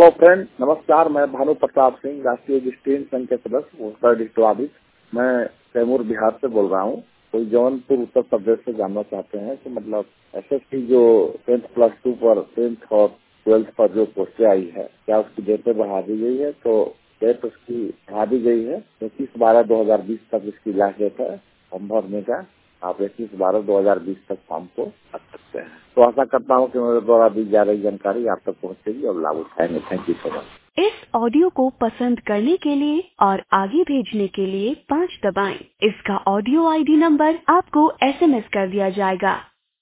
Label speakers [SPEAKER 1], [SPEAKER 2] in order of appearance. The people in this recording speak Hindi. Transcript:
[SPEAKER 1] हेलो फ्रेंड, नमस्कार। मैं भानु प्रताप सिंह, राष्ट्रीय डिस्ट्रिक्ट संघ के सदस्य उत्तर डिस्ट्रिक्ट। मैं कैमूर बिहार से बोल रहा हूँ। कोई जौनपुर उत्तर प्रदेश से जानना चाहते हैं कि मतलब एसएससी जो 10+2 पर 10th और 12th पर जो पोस्टें आई है, क्या उसकी डेटें बढ़ा दी गई है? तो डेट उसकी बढ़ा दी गई है। 21/12/2020 तक इसकी लास्ट डेट है फॉर्म भरने का। आप 21/12/2020 तक फॉर्म को भर सकते हैं। तो आशा करता हूँ कि मेरे द्वारा दी जा रही जानकारी आप तक पहुँचेगी और लाभ उठाएंगे। Thank you so much.
[SPEAKER 2] इस ऑडियो को पसंद करने के लिए और आगे भेजने के लिए 5 दबाएं। इसका ऑडियो आईडी नंबर आपको SMS कर दिया जाएगा।